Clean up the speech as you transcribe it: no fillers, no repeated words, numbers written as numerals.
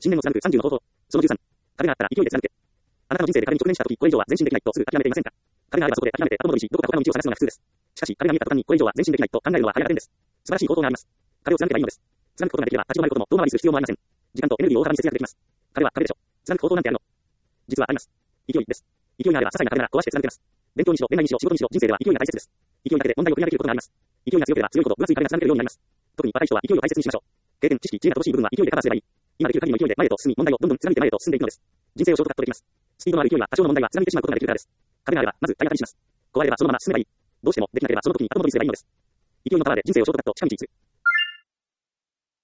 信念の貫く30の方法。その13。壁があったら勢いで貫け。あなたの人生で壁に直面したとき、これ以上は前進できないとすぐ諦めていませんか？壁があればそこで諦めて後戻りし、どこか他の道を探すのが普通です。しかし、壁が見えた途端にこれ以上は前進できないと考えるのは早が点です。素晴らしい方法があります。壁を貫けばいいのです。貫くことができれば立ち止まることも遠回りする必要もありません。時間とエネルギーを大幅に節約できます。壁は壁でしょ。貫く方法なんてあるの？実はあります。勢いです。勢いがあれば些細な壁なら壊して貫けます。勉強にしろ、恋愛にしろ、仕事にしろ、人生では勢いが大切です。勢いだけで問題をクリアできることがあります。勢いが強ければ強いほど分厚い壁が貫けるようになります。特に若い人は勢いを大切にしましょう。経験、知識、知恵が乏しい部分は勢いでカバーすればいい。今できる限りの勢いで前へと進み、問題をどんどん貫いて前へと進んでいくのです。人生をショートカットできます。スピードのある勢いは多少の問題は貫いてしまうことができるからです。壁があればまず体当たりします。壊れればそのまま進めばいい。どうしてもできなければその時に後戻りすればいいのです。勢いのパワーで人生をショートカット、近道にする。